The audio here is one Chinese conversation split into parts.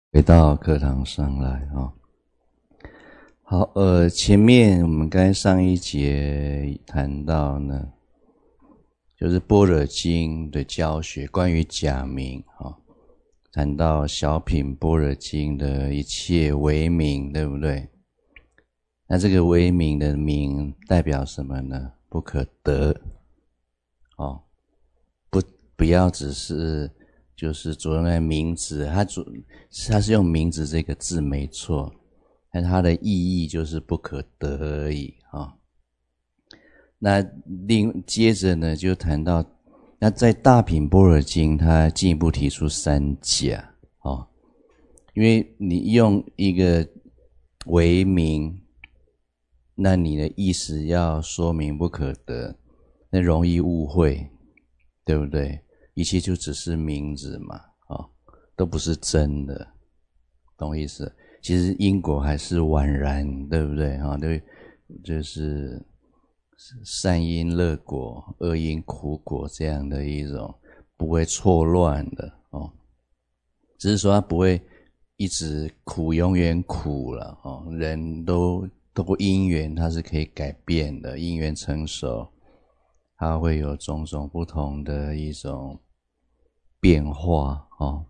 回到课堂上来啊。好，前面我们刚才上一节谈到呢，就是般若经的教学，关于假名啊，谈到小品般若经的一切为名，对不对？那这个为名的名代表什么呢？不可得哦，不要只是就是着重在名字，它是用名字这个字没错，但它的意义就是不可得而已啊。那接着呢，就谈到那在大品般若经，它进一步提出三假哦，因为你用一个为名，那你的意思要说明不可得，那容易误会，对不对？一切就只是名字嘛，都不是真的，懂我意思？其实因果还是宛然，对不对？对，就是善因乐果，恶因苦果这样的一种不会错乱的哦，只是说它不会一直苦，永远苦了哦。人都因缘，它是可以改变的，因缘成熟，它会有种种不同的一种变化哦。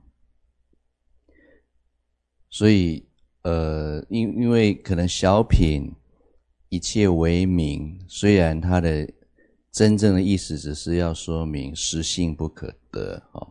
所以因为可能小品一切为名，虽然它的真正的意思只是要说明实性不可得哦，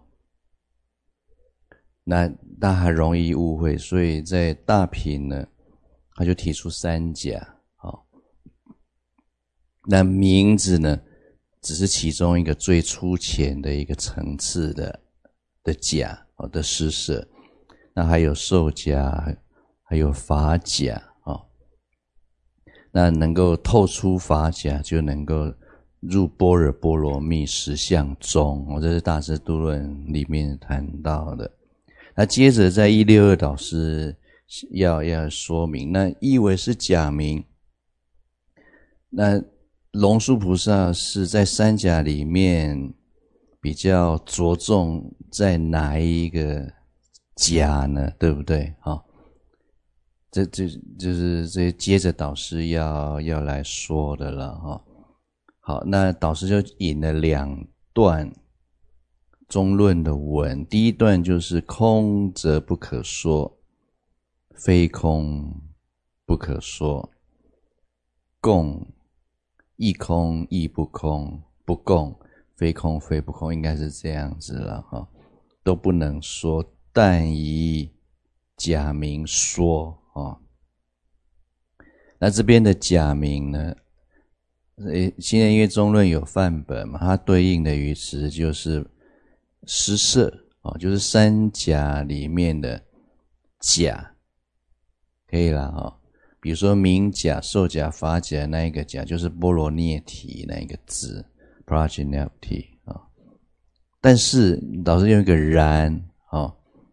那还容易误会，所以在大品呢，他就提出三假哦。那名字呢，只是其中一个最粗浅的一个层次的假哦的施舍，那还有受假，还有法假哦。那能够透出法假，就能够入般若波罗蜜实相中哦，这是大智度论里面谈到的。那接着在162导师要说明，那意为是假名。那龙树菩萨是在三假里面比较着重在哪一个假呢？对不对？这就是这接着导师要来说的了哈。好，那导师就引了两段中论的文，第一段就是空则不可说，非空不可说，共亦空亦不空，不共非空非不空，应该是这样子了哈，都不能说，但以假名说哦。那这边的假名呢，现在因为中论有范本嘛，它对应的语词就是施舍哦，就是三假里面的假，可以啦哈。比如说名假、受假、法假那一个假，就是波罗涅提那一个字 prajnapti 啊。但是老师用一个然啊，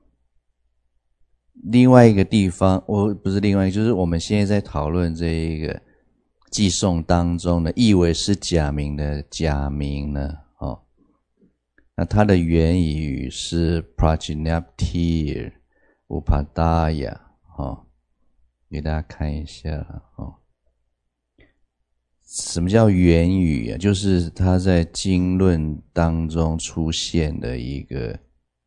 另外一个地方，不是另外一个，就是我们现在在讨论这一个寄颂当中的意为是假名的假名呢，那它的原语是 prajnapti upadaya 给大家看一下什么叫原语啊？就是它在经论当中出现的一个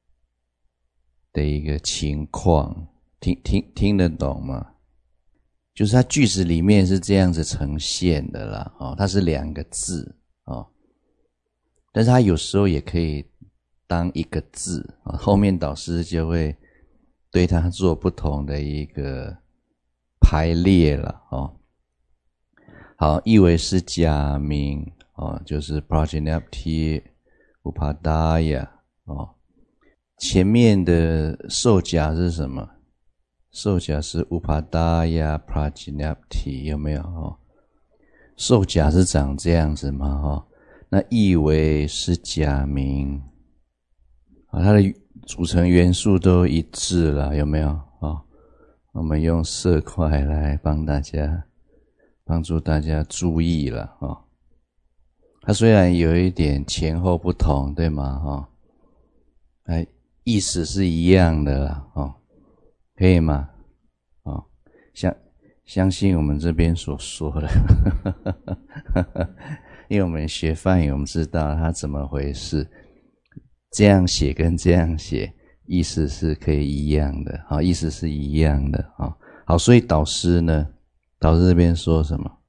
情况，听得懂吗？就是它句子里面是这样子呈现的啦，它是两个字但是它有时候也可以当一个字后面导师就会对它做不同的一个排列了好，意为是假名就是 prajnapti upadaya 前面的受假是什么？受假是 upadaya prajnapti 有没有受假是长这样子吗那意为是假名它的组成元素都一致了，有没有我们用色块来帮助大家注意了它虽然有一点前后不同，对吗意思是一样的啦可以吗？相信我们这边所说的因为我们学梵语，我们知道它怎么回事，这样写跟这样写意思是可以一样的，意思是一样的。好，所以导师这边说什么？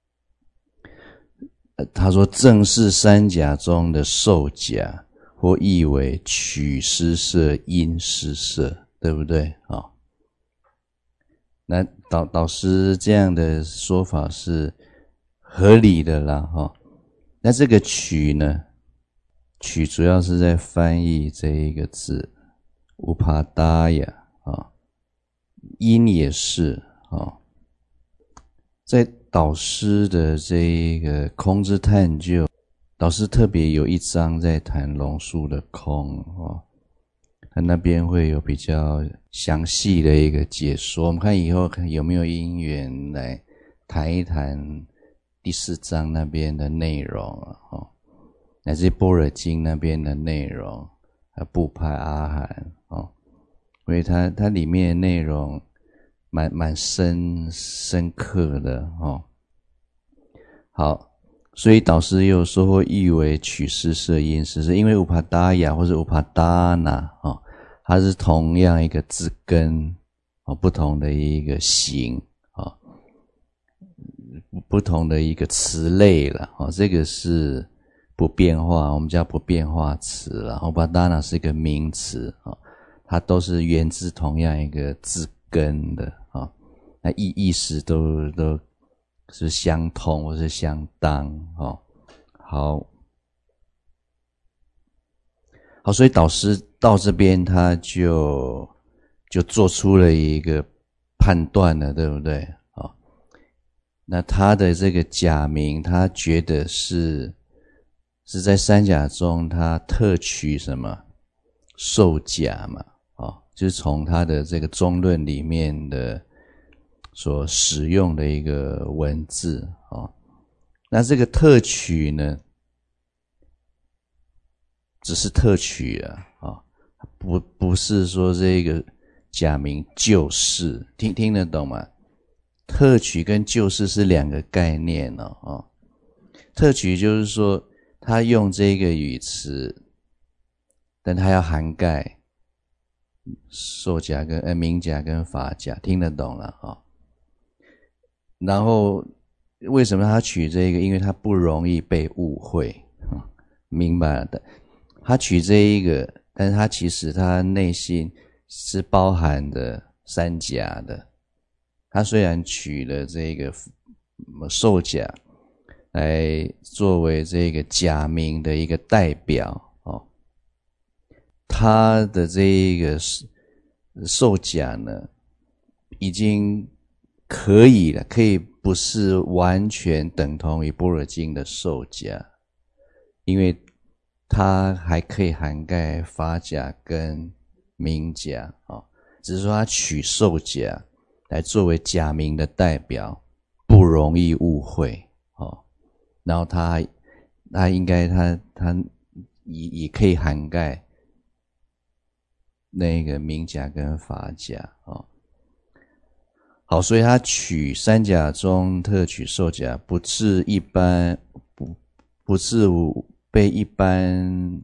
他说正是三甲中的受甲，或译为取施摄因施摄，对不对？那导师这样的说法是合理的啦。那这个取呢，取主要是在翻译这一个字upadaya，因也是在导师的这一个空之探究，导师特别有一章在谈龙树的空他那边会有比较详细的一个解说，我们看以后有没有因缘来谈一谈第4章那边的内容乃至般若经那边的内容，还有部派阿含因为它里面的内容蛮深刻的好，所以导师又说或译为取施摄因施摄，因为upadaya或是upadana它是同样一个字根不同的一个形不同的一个词类了这个是不变化，我们叫不变化词了。upadana 是一个名词它都是源自同样一个字根的那意思都是相同或是相当好，所以导师到这边他就做出了一个判断了，对不对？那他的这个假名，他觉得是在三甲中，他特取什么受甲嘛，就是从他的这个中论里面的所使用的一个文字那这个特取呢，只是特取不是说这个假名就是听得懂吗？特取跟就是是两个概念特取就是说他用这个语词，但他要涵盖受甲跟名甲跟法甲，听得懂了然后为什么他取这个？因为他不容易被误会明白了的。他取这一个，但是他其实他内心是包含的三甲的。他虽然取了这个受甲来作为这个假名的一个代表他的这一个受甲呢，已经可以不是完全等同于般若经的受甲，因为它还可以涵盖法甲跟名甲只是说它取受甲来作为假名的代表，不容易误会然后它应该它也可以涵盖那个名甲跟法甲好，所以他取三甲中特取受甲，不是被一般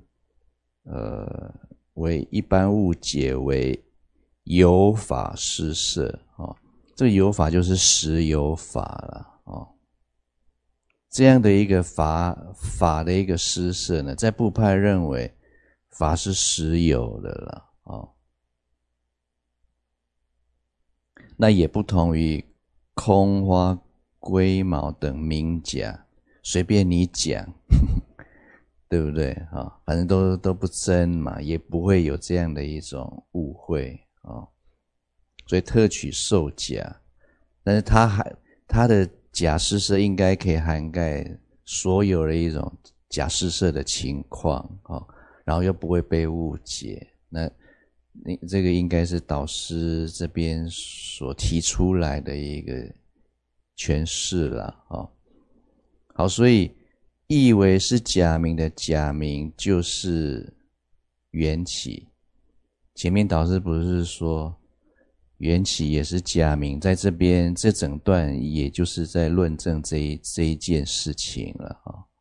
为一般误解为有法施摄这个有法就是实有法了这样的一个法的一个施摄呢，在部派认为法是实有的了那也不同于空花龟毛等名甲，随便你讲对不对反正都不真嘛，也不会有这样的一种误会所以特取受甲，但是他的假施摄应该可以涵盖所有的一种假施摄的情况然后又不会被误解，那这个应该是导师这边所提出来的一个诠释啦好，所以译为是假名的假名就是缘起。前面导师不是说缘起也是假名，在这边这整段也就是在论证这一件事情了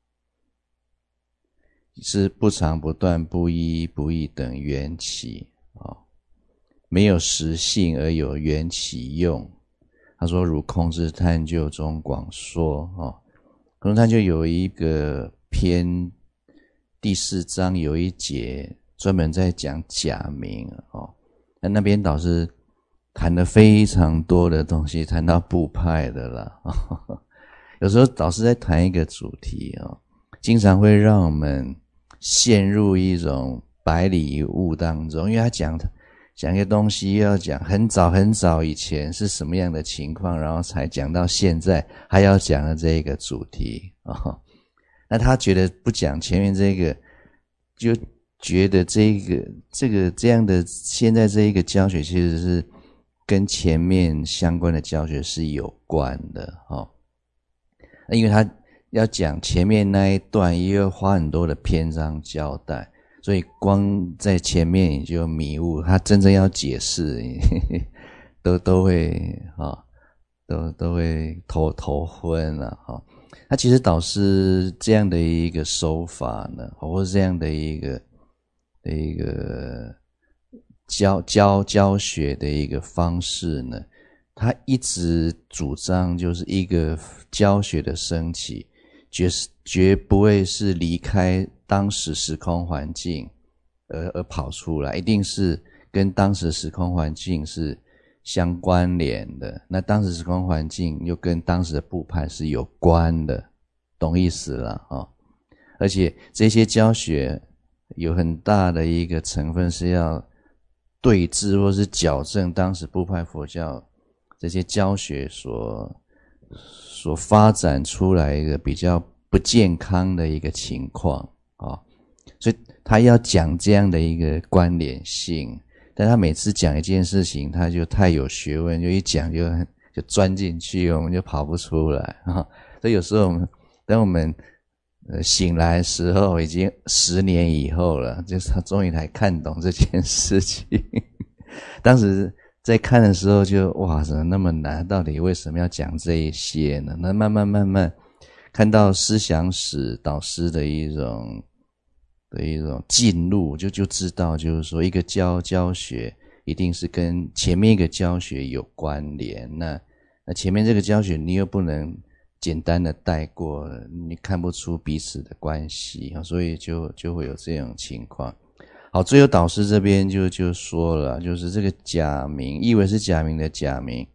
是不常不断不一不异等缘起没有实性而有缘起用。他说如空智探究中广说空智探究有一个篇第4章有一节专门在讲假名那边导师谈了非常多的东西，谈到部派的啦有时候导师在谈一个主题经常会让我们陷入一种百里一悟当中，因为他讲一个东西要讲很早很早以前是什么样的情况，然后才讲到现在还要讲的这个主题那他觉得不讲前面这个，就觉得这样的现在这一个教学其实是跟前面相关的教学是有关的因为他要讲前面那一段也要花很多的篇章交代，所以光在前面你就迷雾，他真正要解释都会都会头昏了那其实导师这样的一个手法呢，或是这样的一个教学的一个方式呢，他一直主张就是一个教学的升起绝不会是离开当时时空环境而跑出来，一定是跟当时时空环境是相关联的，那当时时空环境又跟当时的部派是有关的，懂意思了而且这些教学有很大的一个成分是要对治或是矫正当时部派佛教这些教学所发展出来一个比较不健康的一个情况所以他要讲这样的一个关联性，但他每次讲一件事情他就太有学问，就一讲就钻进去，我们就跑不出来所以有时候等我们醒来的时候已经10年以后了，就是他终于才看懂这件事情当时在看的时候就哇怎么那么难，到底为什么要讲这一些呢？那慢慢看到思想史导师的一种进入，就知道就是说一个教学一定是跟前面一个教学有关联，那前面这个教学你又不能简单的带过，你看不出彼此的关系所以就会有这种情况。好，最后导师这边就说了，就是这个假名以为是假名的假名，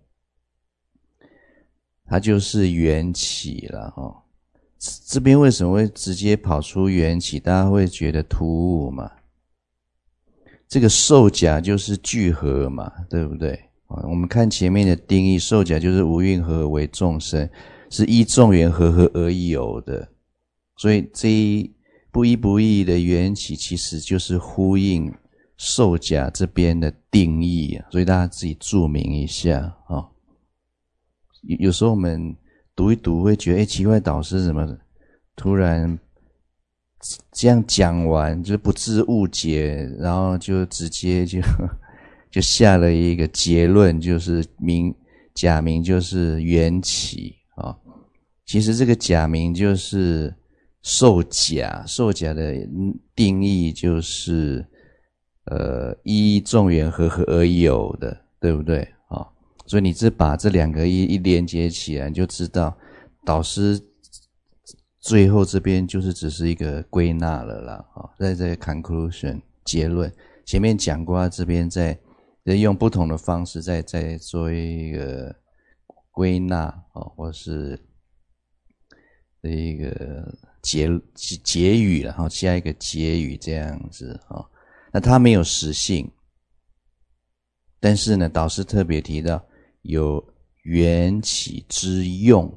它就是缘起了这边为什么会直接跑出缘起，大家会觉得突兀嘛？这个受假就是聚合嘛，对不对我们看前面的定义，受假就是无蕴合合为众生，是依众缘和合而有的，所以这一不一不异的缘起其实就是呼应受假这边的定义所以大家自己注明一下有时候我们读一读会觉得奇怪，导师怎么突然这样讲完就不致误解，然后就直接就下了一个结论，就是假名就是缘起其实这个假名就是受假的定义就是依众缘和合而有的，对不对所以你把这两个一连接起来，你就知道导师最后这边就是只是一个归纳了啦在这个 conclusion 结论前面讲过，这边再用不同的方式再做一个归纳或是一个结语，然后下一个结语这样子那它没有实性，但是呢导师特别提到有缘起之用，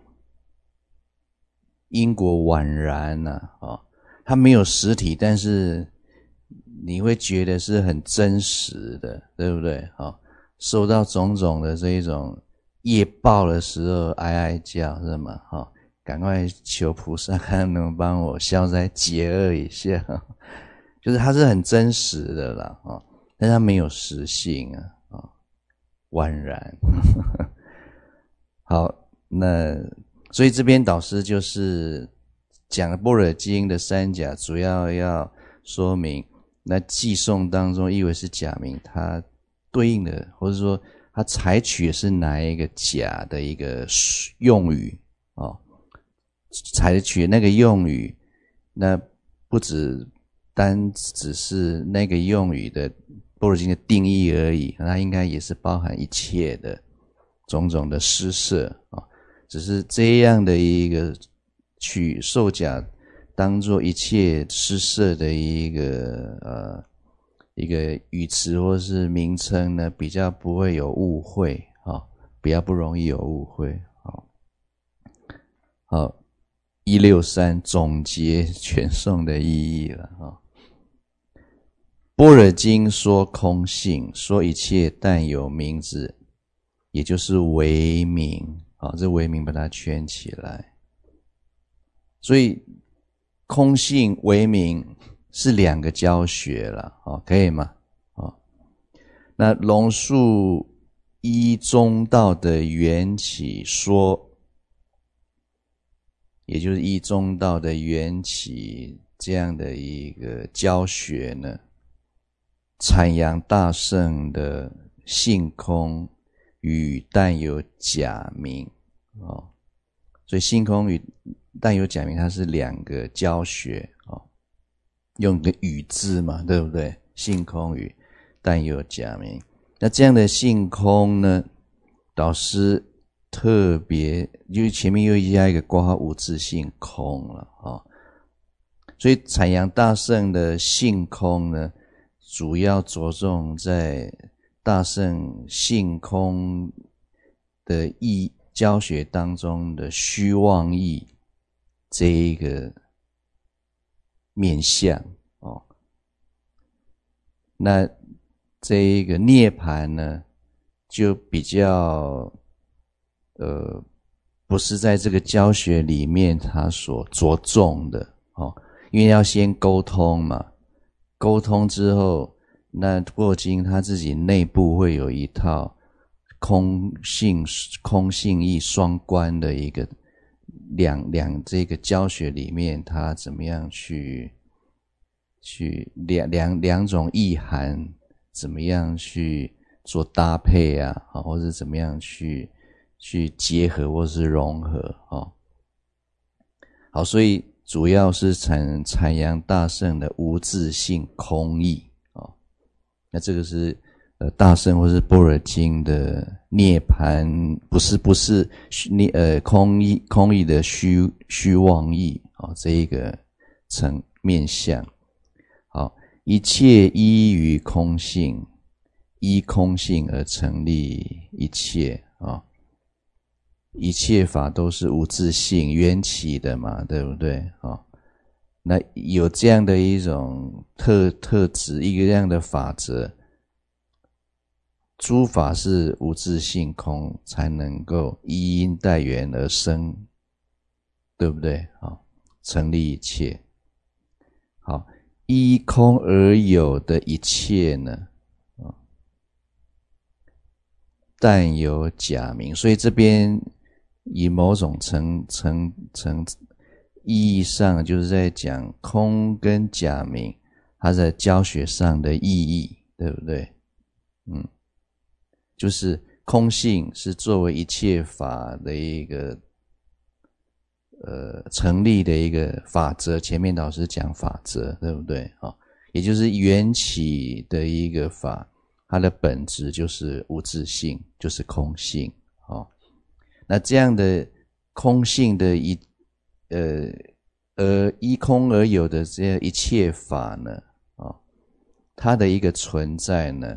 因果宛然它没有实体，但是你会觉得是很真实的，对不对受到种种的这一种业报的时候哀哀叫是吗赶快求菩萨看能帮我消灾解厄一下就是它是很真实的啦但它没有实性宛然。好，那所以这边导师就是讲般若经的三甲，主要要说明那寄送当中意为是假名，它对应的或者说它采取的是哪一个假的一个用语采取那个用语，那不单只是那个用语的般若经的定义而已，它应该也是包含一切的种种的施设只是这样的一个取受假当作一切施设的一个语词或是名称呢，比较不会有误会比较不容易有误会好163总结全颂的意义了般若经说空性，说一切但有名字，也就是为名这为名把它圈起来。所以空性为名是两个教学了可以吗那龙树依中道的缘起说，也就是依中道的缘起这样的一个教学呢，阐扬大圣的性空与但有假名所以性空与但有假名它是两个教学用个语字嘛，对不对？性空与但有假名，那这样的性空呢，导师特别因为前面又加一个括号无自性空了所以阐扬大圣的性空呢，主要着重在大圣性空的教学当中的虚妄义这一个面向那这一个涅槃呢，就比较不是在这个教学里面他所着重的因为要先沟通嘛，沟通之后，那般若经他自己内部会有一套空性义双关的一个这个教学里面，他怎么样去两种意涵怎么样去做搭配或者怎么样去结合或是融合好，所以主要是阐扬大圣的无自性空义那这个是大圣或是般若经的涅槃，不是空义的虚妄义这一个面向好，一切依于空性，依空性而成立一切一切法都是无自性缘起的嘛，对不对那有这样的一种特质，一个这样的法则，诸法是无自性空，才能够依因待缘而生，对不对成立一切好，依空而有的一切呢但有假名，所以这边以某种意义上就是在讲空跟假名它在教学上的意义，对不对就是空性是作为一切法的一个成立的一个法则，前面老师讲法则，对不对也就是缘起的一个法，它的本质就是无自性，就是空性那这样的空性的依空而有的这样一切法呢它的一个存在呢，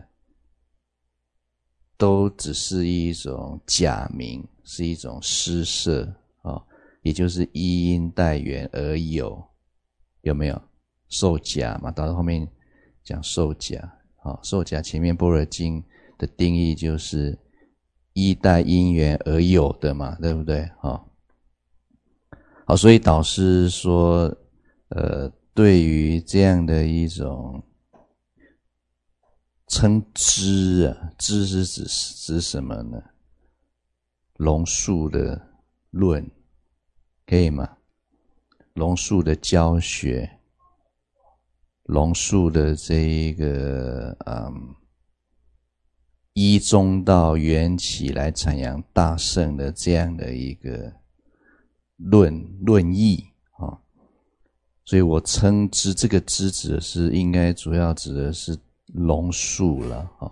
都只是一种假名，是一种施设也就是依因待缘而有没有受假嘛？到后面讲受假受假前面般若经的定义就是依待因缘而有的嘛，对不对好，所以导师说对于这样的一种称知啊，知是指什么呢？龙树的论，可以吗？龙树的教学，龙树的这一个依中道缘起来阐扬大圣的这样的一个论义啊，所以我称知，这个知指的是应该主要指的是龙树了啊，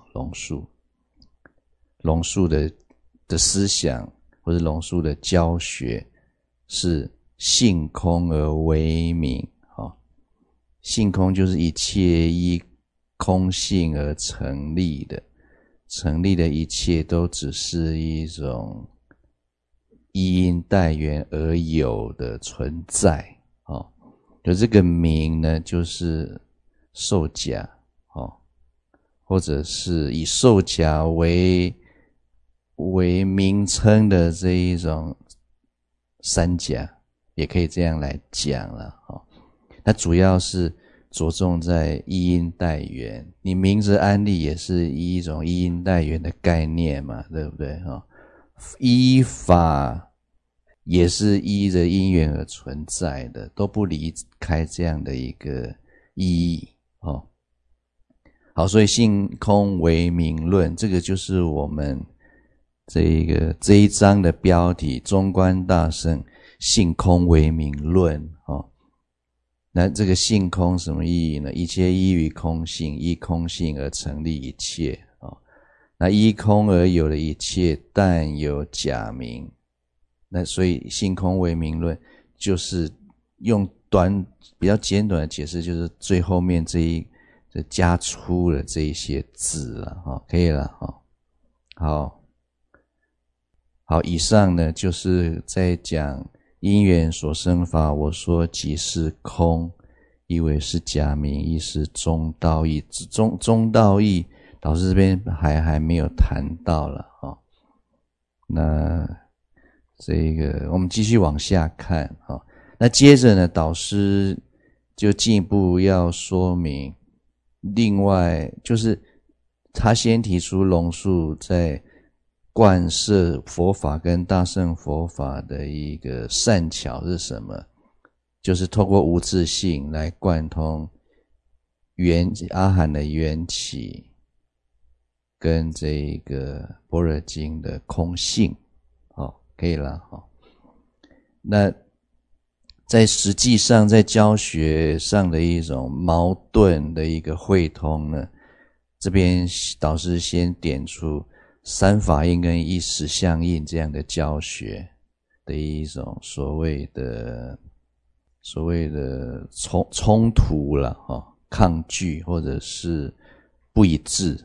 龙树的思想或者龙树的教学是性空而为名啊，性空就是一切依空性而成立的。成立的一切都只是一种依因待缘而有的存在就这个名呢，就是受假或者是以受假为名称的这一种三假，也可以这样来讲了那主要是着重在依因待缘，你名字安立也是一种依因待缘的概念嘛，对不对依法也是依着因缘而存在的，都不离开这样的一个意义好，所以性空为名论，这个就是我们这一章的标题，中观大圣性空为名论那这个性空什么意义呢？一切依于空性，依空性而成立一切那依空而有的一切，但有假名。那所以性空为名论，就是用比较简短的解释，就是最后面这加粗了这一些字了可以了好，以上呢就是在讲因缘所生法，我说即是空，意为是假名，亦是中道义。中道义导师这边还没有谈到了那这个我们继续往下看那接着呢，导师就进一步要说明，另外就是他先提出龙树在贯摄佛法跟大乘佛法的一个善巧是什么？就是透过无自性来贯通阿含的缘起跟这个般若经的空性可以了那在实际上在教学上的一种矛盾的一个汇通呢，这边导师先点出三法印跟一实相印这样的教学的一种所谓的冲突了抗拒或者是不一致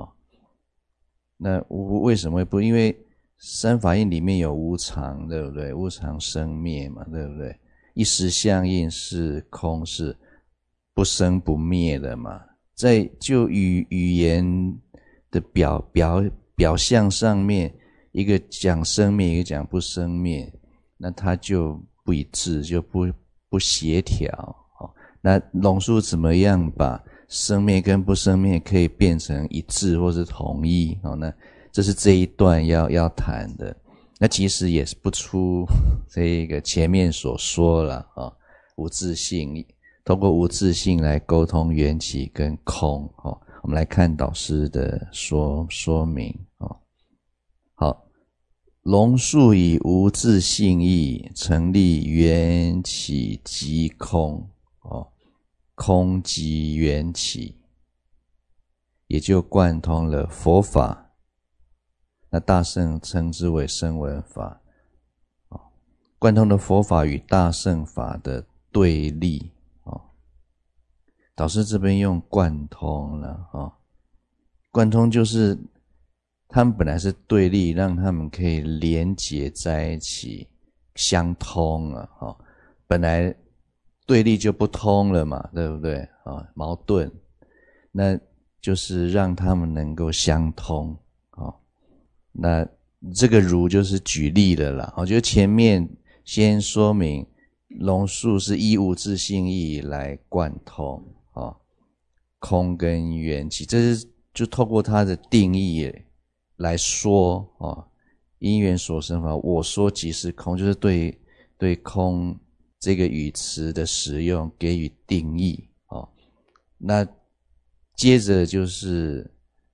那为什么会不？因为三法印里面有无常，对不对？无常生灭嘛，对不对？一实相印是空，是不生不灭的嘛。在就语言的表象上面，一个讲生灭，一个讲不生灭，那它就不一致，就不协调那龙树怎么样把生灭跟不生灭可以变成一致或是统一那这是这一段要谈的。那其实也是不出这个前面所说了无自性，透过无自性来沟通缘起跟空我们来看导师的说明好，龙树以无自性义成立缘起即空空即缘起，也就贯通了佛法。那大圣称之为声闻法贯通的佛法与大乘法的对立导师这边用贯通了贯通就是他们本来是对立，让他们可以连结在一起相通了本来对立就不通了嘛，对不对矛盾，那就是让他们能够相通那这个如就是举例的啦我觉得前面先说明龙树是依无自性义来贯通空跟缘起，这是就透过它的定义来说因缘所生法，我说即是空，就是对空这个语词的使用给予定义那接着就是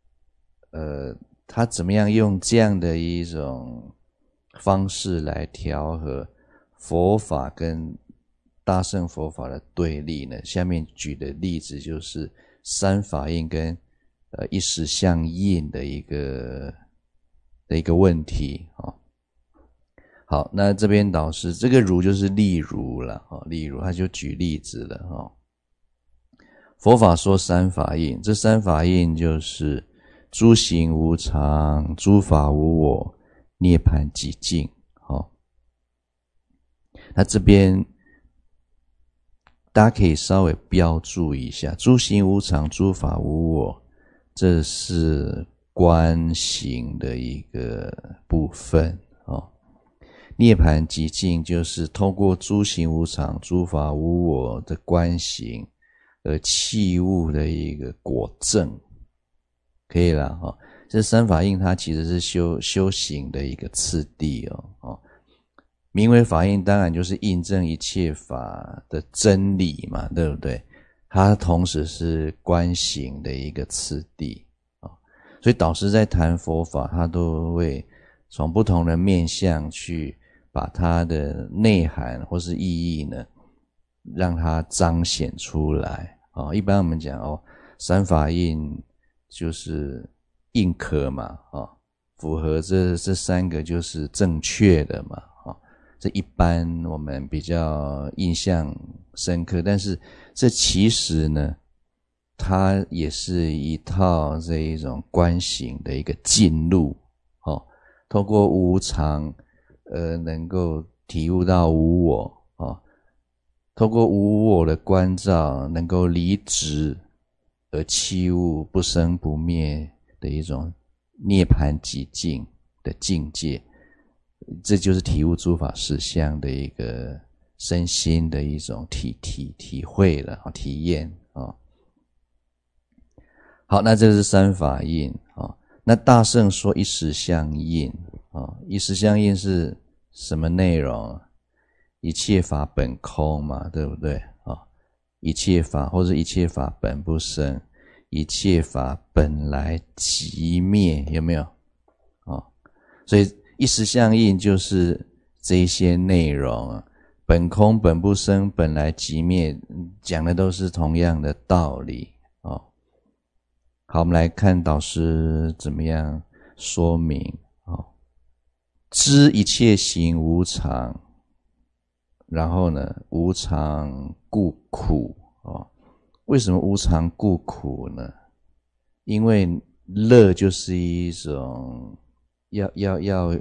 他怎么样用这样的一种方式来调和佛法跟大乘佛法的对立呢？下面举的例子就是三法印跟一时相应的一个问题好，那这边导师这个如就是例如了例如他就举例子了佛法说三法印，这三法印就是诸行无常，诸法无我，涅槃寂静那这边大家可以稍微标注一下，诸行无常，诸法无我，这是观行的一个部分涅槃寂静就是透过诸行无常，诸法无我的观行而契悟的一个果证，可以了这三法印它其实是修行的一个次第名为法印，当然就是印证一切法的真理嘛，对不对？它同时是观行的一个次第所以导师在谈佛法，他都会从不同的面向去把它的内涵或是意义呢让它彰显出来一般我们讲三法印就是印可嘛符合这三个就是正确的嘛这一般我们比较印象深刻，但是这其实呢它也是一套这一种观行的一个进入透过无常能够体悟到无我透过无我的关照能够离执而契悟不生不灭的一种涅槃寂静的境界，这就是体悟诸法实相的一个身心的一种体会了体验好，那这是三法印那大乘说一时相应一时相应是什么内容？一切法本空嘛，对不对一切法或者一切法本不生，一切法本来即灭，有没有所以一时相应就是这一些内容本空本不生，本来即灭，讲的都是同样的道理好，我们来看导师怎么样说明知一切行无常，然后呢无常故苦为什么无常故苦呢？因为乐就是一种要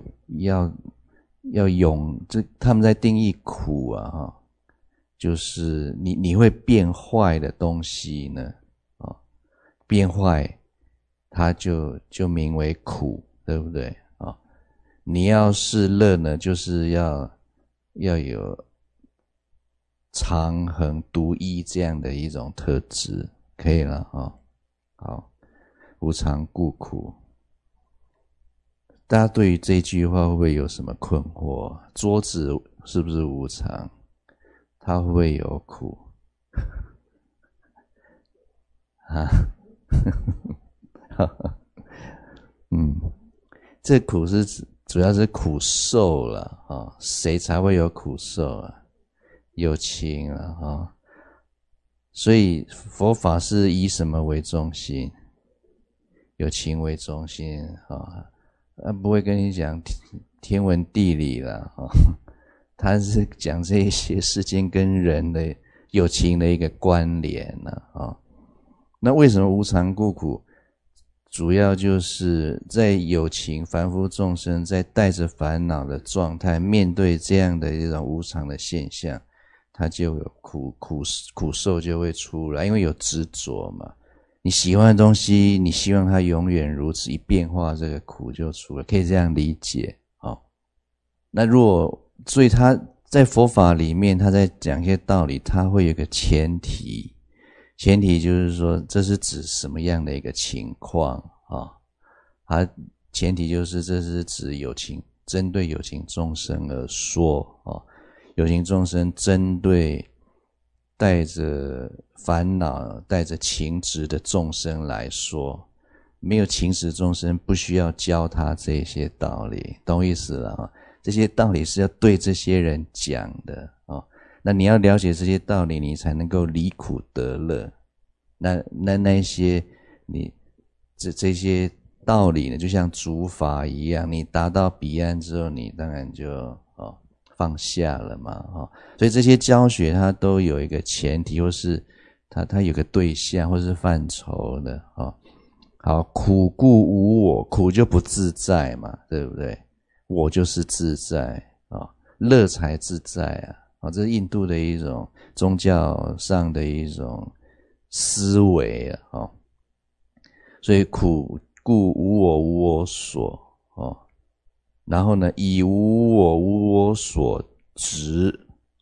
永，这他们在定义苦就是你会变坏的东西呢变坏它就名为苦，对不对你要是乐呢，就是要有常恒独一这样的一种特质，可以了好，无常故苦。大家对于这句话会不会有什么困惑？桌子是不是无常？它会不会有苦？这苦是主要是苦受了谁才会有苦受有情了所以佛法是以什么为中心？有情为中心不会跟你讲天文地理了他是讲这一些世间跟人的有情的一个关联那为什么无常故苦？主要就是在有情凡夫众生在带着烦恼的状态面对这样的一种无常的现象，他就有苦受就会出来，因为有执着嘛。你喜欢的东西，你希望它永远如此，一变化这个苦就出来，可以这样理解那所以他在佛法里面他在讲一些道理，他会有一个前提， 前提就是说这是指什么样的一个情况啊？它前提就是这是指针对有情众生而说啊，有情众生针对带着烦恼、带着情执的众生来说，没有情执众生不需要教他这些道理，懂我意思了啊？这些道理是要对这些人讲的啊。那你要了解这些道理，你才能够离苦得乐。那些你这些道理呢，就像竹筏一样，你达到彼岸之后，你当然就放下了嘛所以这些教学它都有一个前提，或是它有个对象或是范畴的好，苦故无我，苦就不自在嘛，对不对？我就是自在乐才自在这是印度的一种宗教上的一种思维所以苦故无我无我所然后呢，以无我无我所执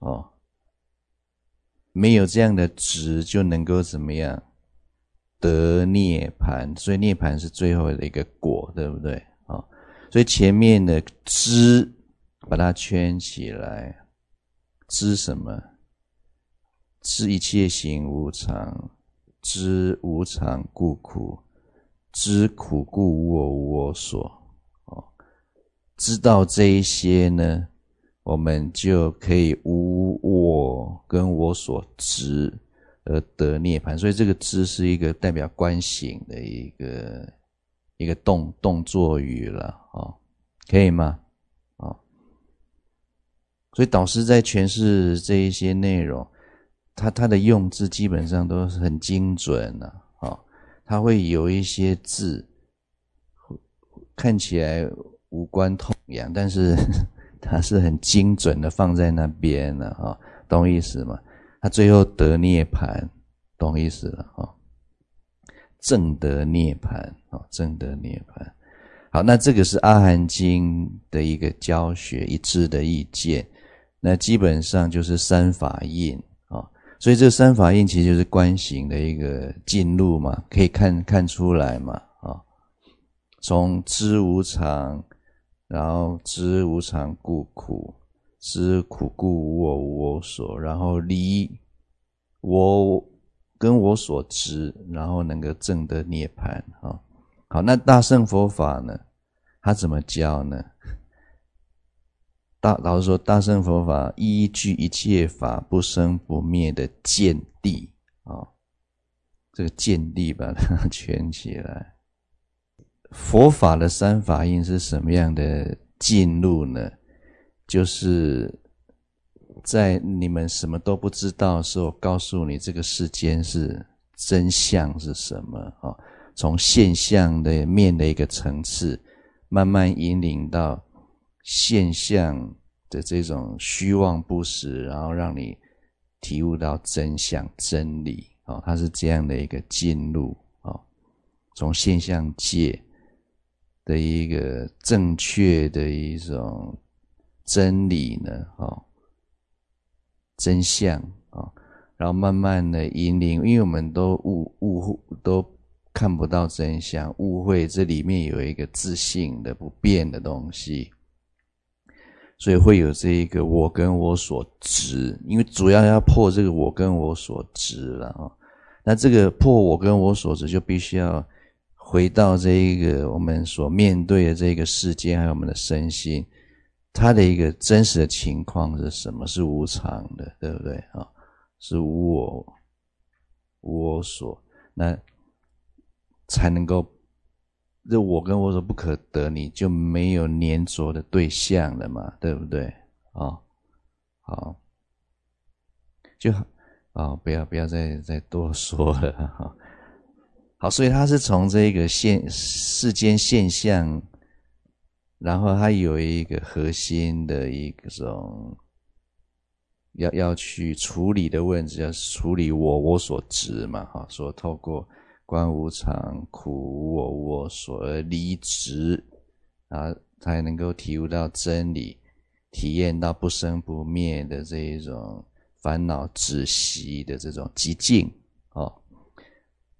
没有这样的执，就能够怎么样得涅槃？所以涅槃是最后的一个果，对不对所以前面的知把它圈起来，知什么？知一切行无常，知无常故苦，知苦故无我无我所知道这一些呢，我们就可以无我跟我所执而得涅槃。所以这个知是一个代表观行的一个动作语了可以吗所以导师在诠释这一些内容，他的用字基本上都是很精准他会有一些字看起来无关痛痒，但是它是很精准的放在那边了懂意思吗？他最后得涅槃，懂意思了正得涅槃正得涅槃。好，那这个是阿含经的一个教学一致的意见，那基本上就是三法印所以这三法印其实就是观行的一个进入嘛，可以看出来嘛从知无常，然后知无常故苦，知苦故无我无我所，然后离我跟我所知，然后能够证得涅槃好，那大乘佛法呢，他怎么教呢？老实说，大乘佛法依据一切法不生不灭的见地这个见地把它圈起来。佛法的三法印是什么样的进入呢？就是在你们什么都不知道的时候，告诉你这个世间是真相是什么从现象的面的一个层次，慢慢引领到现象的这种虚妄不实，然后让你体悟到真相真理它是这样的一个进入从现象界的一个正确的一种真理呢真相然后慢慢的引领，因为我们都都看不到真相，误会这里面有一个自性的不变的东西，所以会有这一个我跟我所执，因为主要破这个我跟我所执了那这个破我跟我所执，就必须要回到这一个我们所面对的这个世界，还有我们的身心，它的一个真实的情况是什么？是无常的，对不对是无我无我所，那才能够这我跟我所不可得，你就没有粘着的对象了嘛，对不对好就不要再多说了好，所以它是从这个世间现象，然后它有一个核心的一种要去处理的问题，要处理我所执嘛说透过观无常苦无我无我所而离执才能够体悟到真理，体验到不生不灭的这一种烦恼止息的这种极境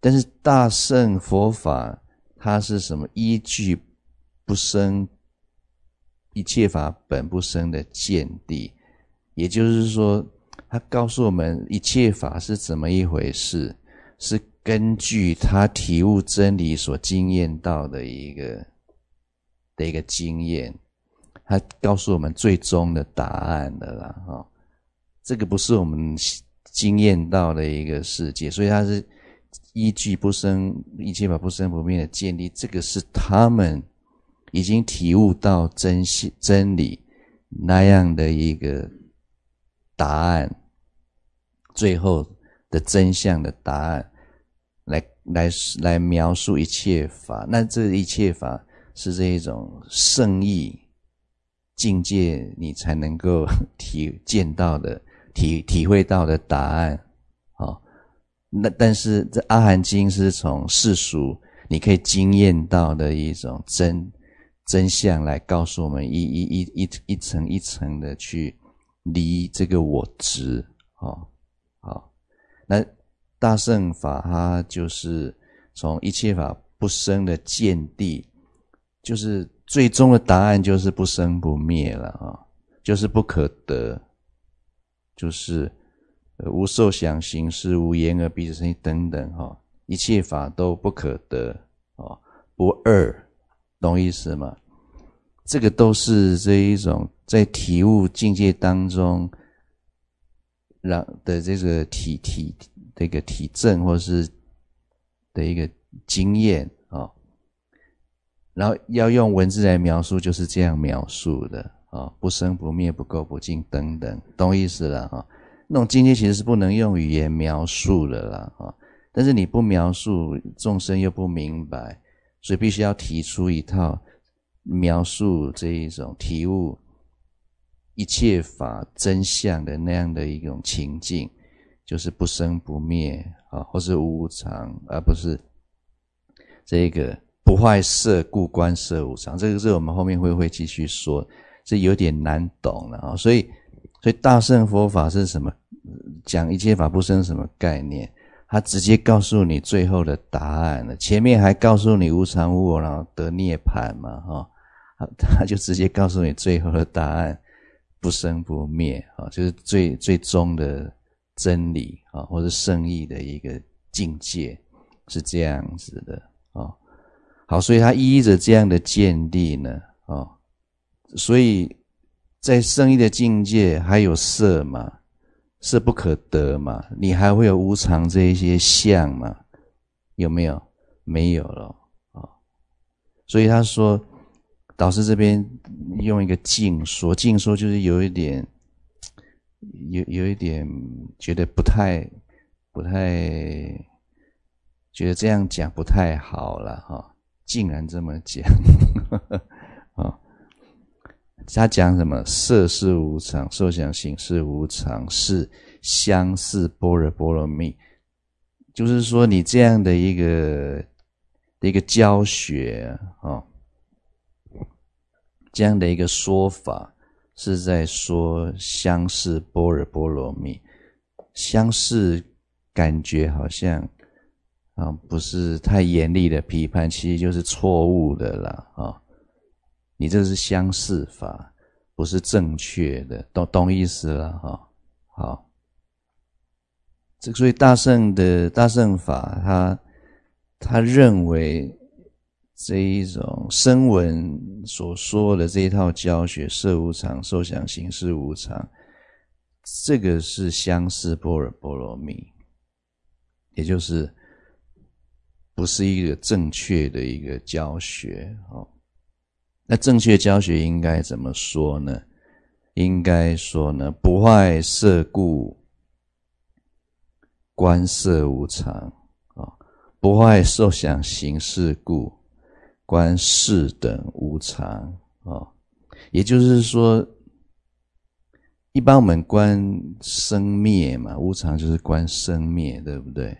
但是大乘佛法它是什么？依据不生一切法本不生的见地，也就是说他告诉我们一切法是怎么一回事，是根据他体悟真理所经验到的一个经验，他告诉我们最终的答案的啦。这个不是我们经验到的一个世界，所以他是依据不生一切法不生不灭的见地，这个是他们已经体悟到真理那样的一个答案，最后的真相的答案来描述一切法。那这一切法是这一种圣意境界你才能够见到的体会到的答案。那但是这阿含经是从世俗你可以经验到的一种真相来告诉我们一层一层的去离这个我执。好，那大乘法它就是从一切法不生的见地，就是最终的答案就是不生不灭了就是不可得，就是无受想行识无眼耳鼻舌身意等等一切法都不可得不二，懂意思吗？这个都是这一种在体悟境界当中的这个体证或是的一个经验然后要用文字来描述就是这样描述的不生不灭不垢不净等等，懂意思了那种境界其实是不能用语言描述的啦但是你不描述众生又不明白，所以必须要提出一套描述这一种体悟一切法真相的那样的一种情境，就是不生不灭或是无常，而不是这个不坏色故观色无常。这个是我们后面会继续说，这有点难懂了所以大乘佛法是什么？讲一切法不生什么概念？他直接告诉你最后的答案了，前面还告诉你无常无我然后得涅槃嘛他就直接告诉你最后的答案不生不灭就是最终的真理或是圣意的一个境界，是这样子的好，所以他依着这样的见地呢所以在圣意的境界还有色嘛，色不可得嘛，你还会有无常这一些相嘛，有没有？没有了所以他说导师这边用一个净说就是有一点觉得不太觉得这样讲不太好了竟然这么讲他讲什么？色是无常，受想行识无常，是相似般若波罗蜜。就是说你这样的一个教学这样的一个说法是在说相似般若波罗蜜。相似感觉好像不是太严厉的批判，其实就是错误的啦你这是相似法，不是正确的，懂意思了好，所以大乘法他认为这一种声闻所说的这一套教学，色无常，受想行识无常，这个是相似般若波罗蜜，也就是不是一个正确的一个教学那正确教学应该怎么说呢？应该说呢，不坏色故观色无常不坏受想行识故观识等无常也就是说一般我们观生灭嘛，无常就是观生灭，对不对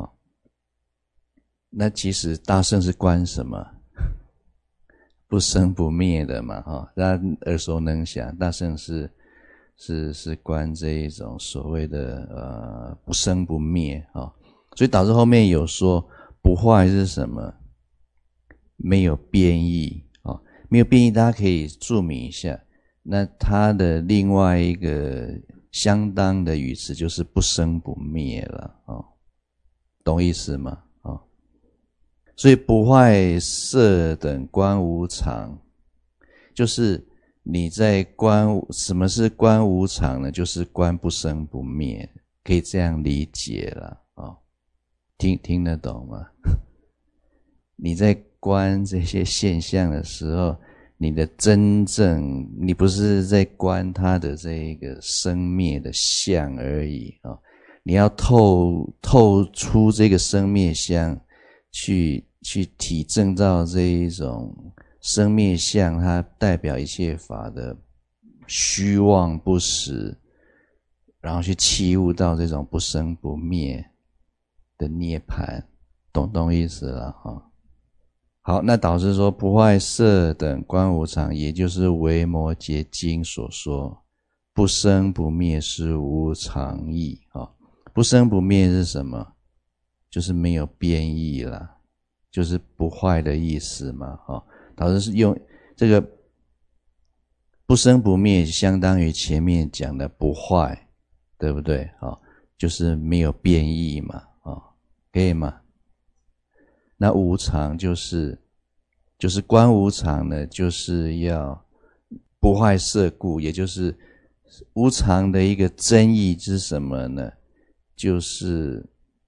那其实大乘是观什么？不生不灭的嘛大家耳熟能详，大乘是观这一种所谓的不生不灭所以导致后面有说不坏是什么？没有变异啊，没有变异，大家可以注明一下。那它的另外一个相当的语词就是不生不灭了啊，懂意思吗？啊，所以不坏色等观无常，就是你在观什么是观无常呢？就是观不生不灭，可以这样理解了啊，听得懂吗？你在观这些现象的时候，你的真正，你不是在观它的这个生灭的相而已啊，你要透出这个生灭相，去体证到这一种生灭相，它代表一切法的虚妄不实，然后去契悟到这种不生不灭的涅槃，懂意思了哈。好，那导师说不坏色等观无常，也就是维摩诘经所说不生不灭是无常义啊。不生不灭是什么？就是没有变异啦，就是不坏的意思嘛。导师是用这个不生不灭，相当于前面讲的不坏，对不对？就是没有变异嘛。可以吗？那无常就是观无常呢，就是要不坏色故，也就是无常的一个真义是什么呢？就是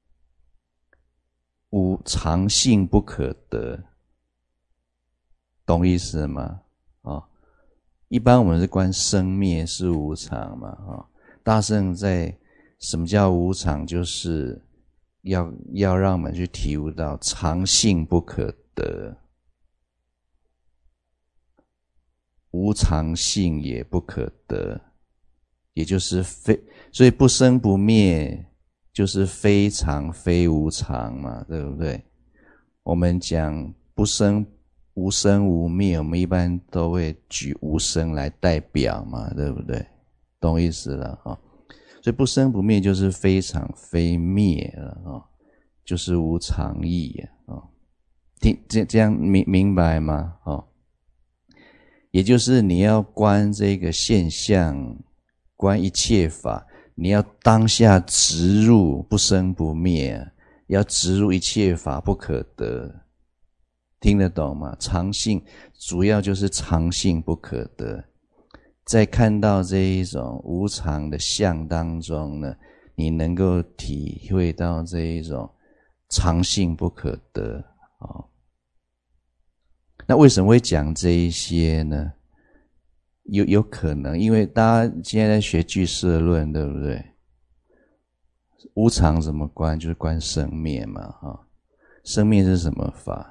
无常性不可得，懂意思吗？一般我们是观生灭是无常嘛。大圣在什么叫无常，就是要让我们去体悟到常性不可得，无常性也不可得，也就是所以不生不灭就是非常非无常嘛，对不对？我们讲无生无灭，我们一般都会举无生来代表嘛，对不对？懂意思了啊。所以不生不灭就是非常非灭了就是无常义这样明白吗？也就是你要观这个现象，观一切法，你要当下植入不生不灭，要植入一切法不可得，听得懂吗？常性主要就是常性不可得。在看到这一种无常的相当中呢，你能够体会到这一种常性不可得那为什么会讲这一些呢？有可能因为大家现在在学俱舍论，对不对？无常怎么观？就是观生灭嘛生灭是什么法？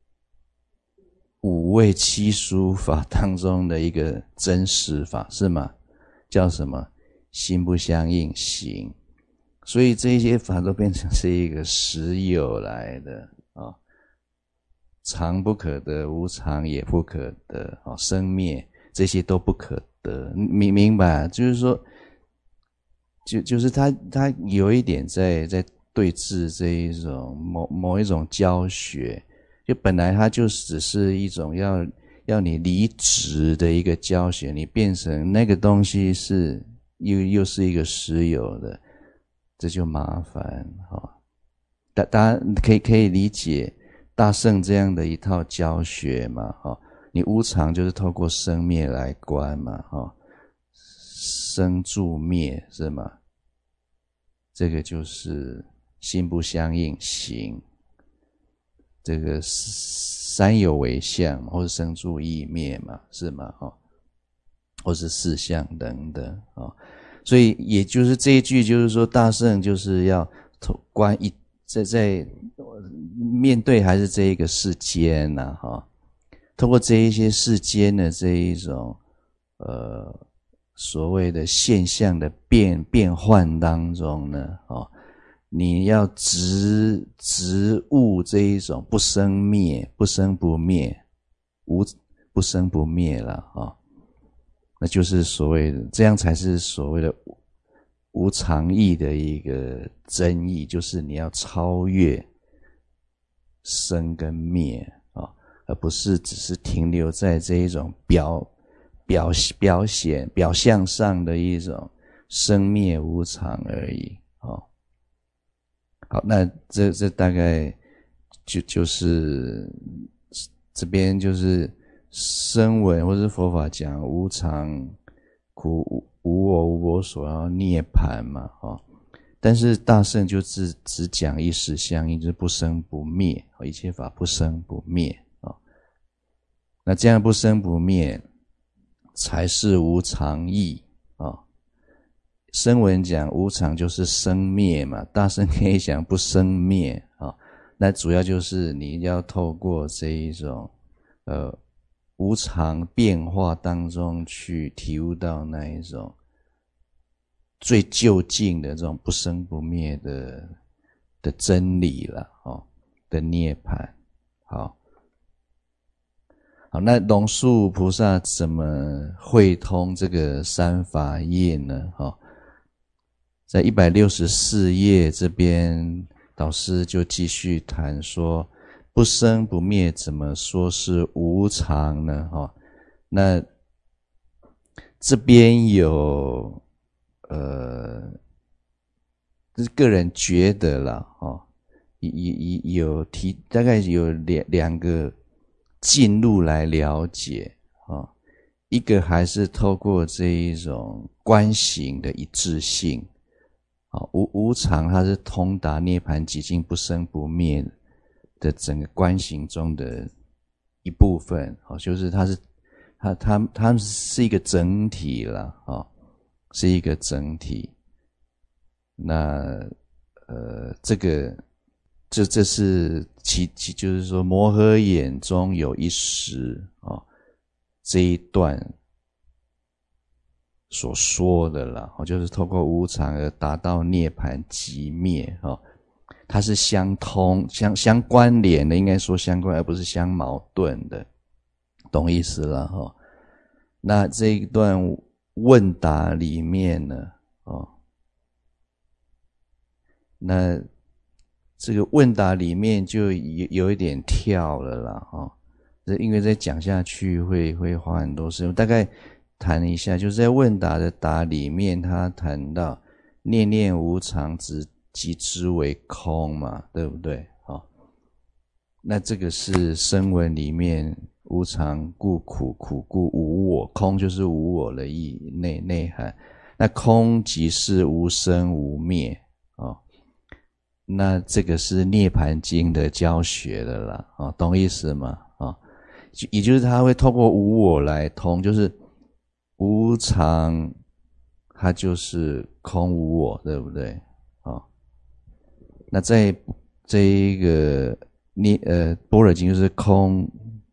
五位七殊法当中的一个真实法，是吗？叫什么？心不相应行。所以这些法都变成是一个实有来的常不可得，无常也不可得生灭这些都不可得，明白？就是说就是他有一点在对治这一种某一种教学，就本来它就只是一种要你离执的一个教学，你变成那个东西是又是一个实有的，这就麻烦大家可以理解大圣这样的一套教学嘛你无常就是透过生灭来观嘛生住灭是吗？这个就是心不相应行，这个三有为相或是生住异灭嘛，是吗或是四相等等所以也就是这一句就是说大圣就是要观在面对还是这一个世间透过这一些世间的这一种所谓的现象的变换当中呢你要直悟这一种不生灭不生不灭不生不灭了那就是所谓的这样才是所谓的无常义的一个真义，就是你要超越生跟灭啊，而不是只是停留在这一种表象上的一种生灭无常而已。好，那这大概就是这边就是声闻或是佛法讲无常、苦、无我、无我所，然后涅槃嘛，但是大乘就只讲一实相应，就是不生不灭，一切法不生不灭。那这样不生不灭才是无常义。声闻讲无常就是生灭嘛，大乘可以讲不生灭。那主要就是你要透过这一种无常变化当中去体悟到那一种最究竟的这种不生不灭的真理了，的涅槃。好，那龙树菩萨怎么会通这个三法印呢？在164页这边导师就继续谈说，不生不灭怎么说是无常呢？那这边有个人觉得啦，有提大概有两个进入来了解。一个还是透过这一种观行的一致性。无常它是通达涅槃寂静不生不灭的整个观行中的一部分，就是它是一个整体啦，是一个整体。那这是就是说摩诃眼中有一时这一段所说的啦，就是透过无常而达到涅槃寂灭，它是相通相关联的，应该说相关而不是相矛盾的，懂意思了。那这一段问答里面呢，那这个问答里面就有一点跳了啦，因为再讲下去会花很多时间，大概谈一下，就是在问答的答里面，他谈到念念无常即知为空嘛，对不对？那这个是声闻里面无常故苦，苦故无我，空就是无我的内涵。那空即是无生无灭。那这个是涅槃经的教学的啦，懂意思吗？也就是他会透过无我来通，就是无常它就是空无我，对不对？那在这一个般若经就是空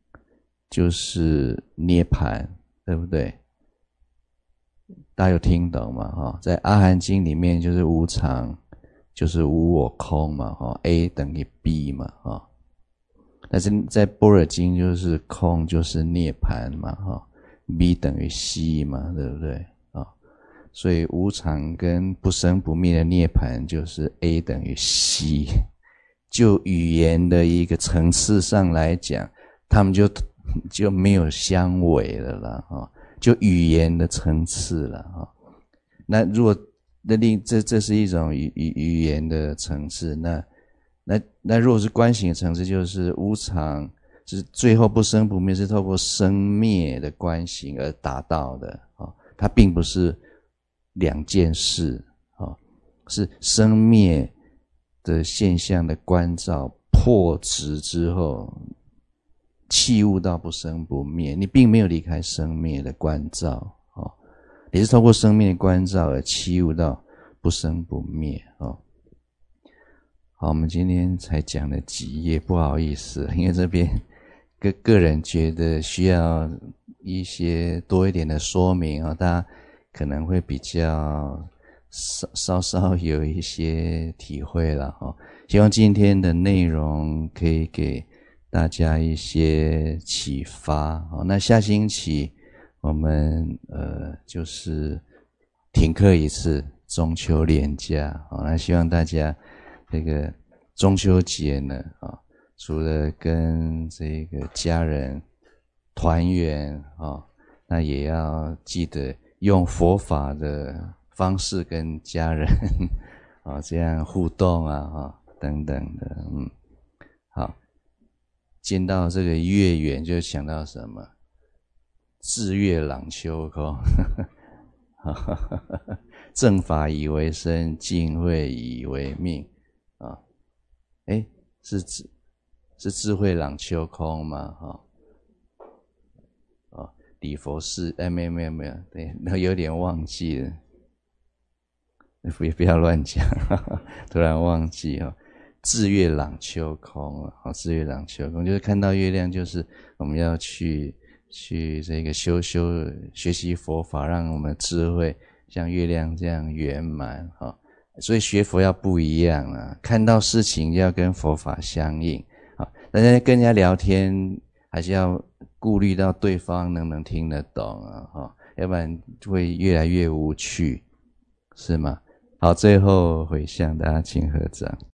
就是涅槃，对不对？大家有听懂吗？在阿含经里面就是无常就是无我空嘛，A 等于 B 嘛，但是在般若经就是空就是涅槃嘛，B 等于 C 嘛，对不对？所以无常跟不生不灭的涅槃就是 A 等于 C。就语言的一个层次上来讲，他们就没有相违了啦，就语言的层次了。那如果这是一种语言的层次，那如果是观行的层次，就是无常，就是最后不生不灭是透过生灭的观行而达到的，它并不是两件事，是生灭的现象的观照破执之后，契悟到不生不灭，你并没有离开生灭的观照，你是透过生命的关照而契悟到不生不灭。好，我们今天才讲了几页，不好意思，因为这边个人觉得需要一些多一点的说明，大家可能会比较稍有一些体会了。希望今天的内容可以给大家一些启发。那下星期我们就是停课一次， 中秋连假，那希望大家这个中秋节呢，除了跟这个家人团圆，那也要记得用佛法的方式跟家人这样互动等等的。好，见到这个月圆就想到什么？日月朗秋空正法以为身，净慧以为命是智慧朗秋空吗？礼佛是没有，对，那有点忘记了，不要乱讲，突然忘记日月朗秋空日月朗秋空就是看到月亮，就是我们要去这个学习佛法，让我们智慧像月亮这样圆满所以学佛要不一样看到事情要跟佛法相应大家跟人家聊天还是要顾虑到对方能不能听得懂要不然会越来越无趣，是吗？好，最后回向，大家请合掌。